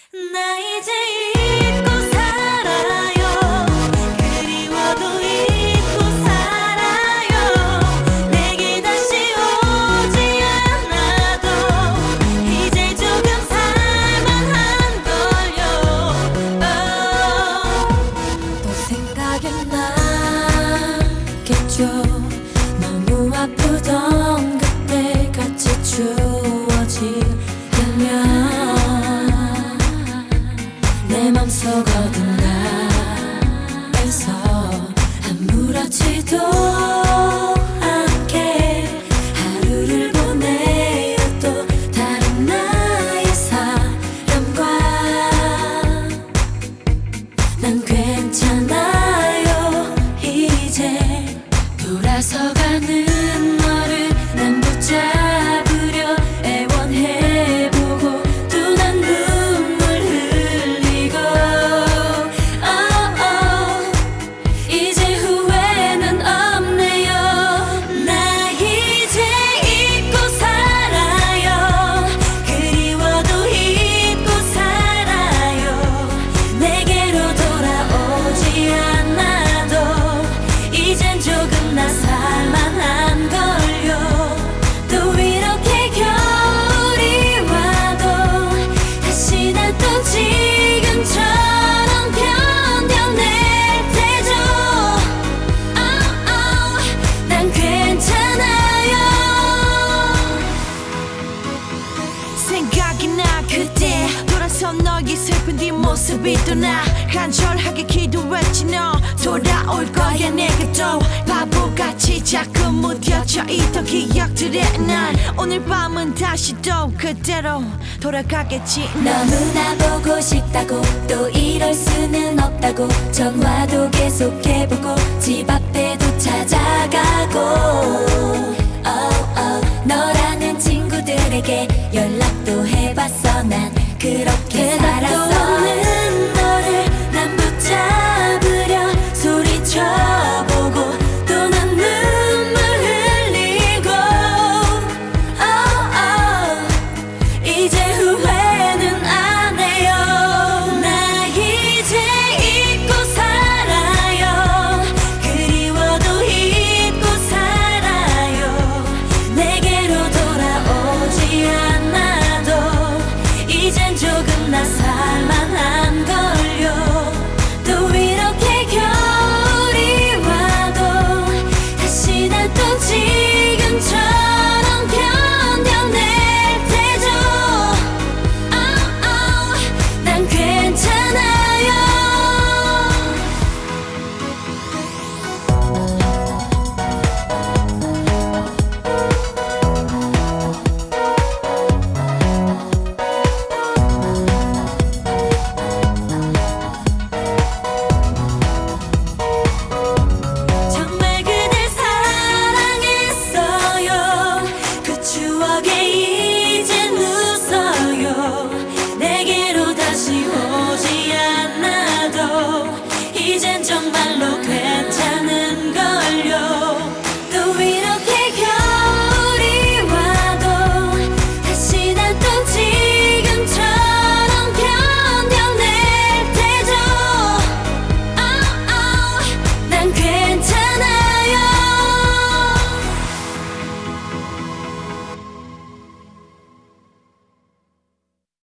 나 이제 잊고 살아요. 그리워도 잊고 살아요. 내게 다시 오지 않아도 이제 조금 살만한걸요. 또 생각이 나겠죠. 너무 아프던 그때 같이 추워지면 내 맘속 어딘가에서 아무렇지도 않게 하루를 보내요. 또 다른 나의 사람과 난 괜찮아요. 이제 돌아서가는 너를 난 붙잡으려 애원해보고 또 난 눈물 흘리고 이제 후회는 없네요. 나 이제 잊고 살아요. 그리워도 잊고 살아요. 내게로 돌아오지 않아도 이젠 조금 나 살만한걸요. 또 이렇게 겨울이 와도 다시 난 또 지금처럼 견뎌낼 테죠. 난 괜찮아요. 생각이 나 그때 돌아서 너의 슬픈 뒷모습이 또 나 간절하게 기도했지. 너 돌아올 거야. 내가 또 바보같이 자꾸 무뎌져 있던 기억들에 난 오늘 밤은 다시 또 그대로 돌아가겠지. 너무나 보고 싶다고 또 이럴 수는 없다고 전화도 계속해보고 집 앞에도 찾아가고 너라는 친구들에게 연락도 해봤어. 난 그렇게